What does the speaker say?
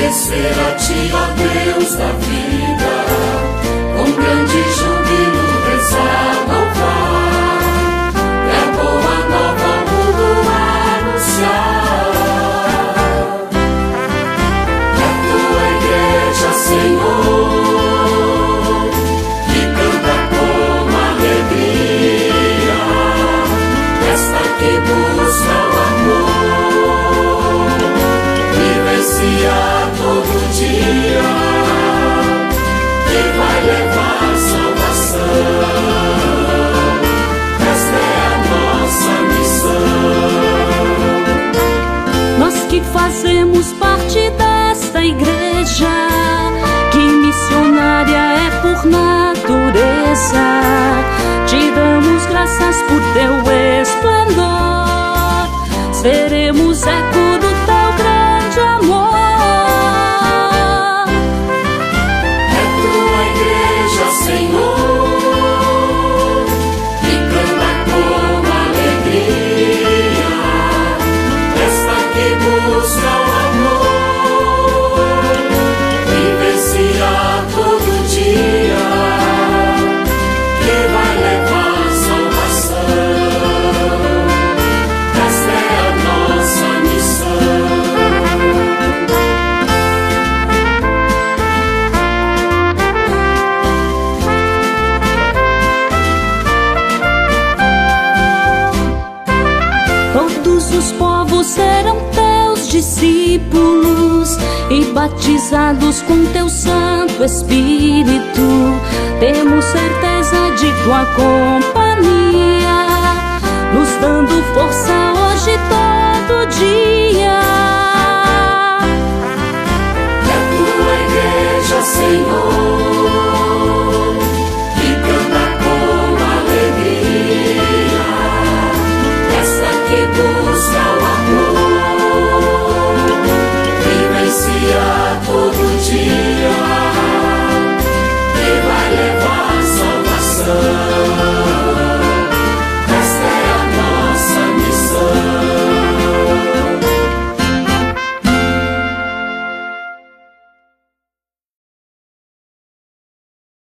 obedecer a Ti, ó Deus da vida, com grande júbilo rezar, louvar, é a boa nova ao mundo anunciar. É a Tua igreja, Senhor, que canta com alegria, esta que busca o amor, vivencia todo dia, que vai levar salvação. Esta é a nossa missão. Nós que fazemos parte desta igreja, que missionária é por natureza, te damos graças por Teu esplendor, seremos eco do Teu grande amor. Senhor, que canta com alegria, esta que busca o amor, vivencia todo dia, que vai levar salvação. Esta é a nossa missão. Todos os povos serão Teus discípulos e batizados com Teu Santo Espírito. Temos certeza de Tua companhia, nos dando força hoje e todo dia. É a Tua igreja, Senhor, que canta com alegria, esta que busca o amor, vivencia todo dia,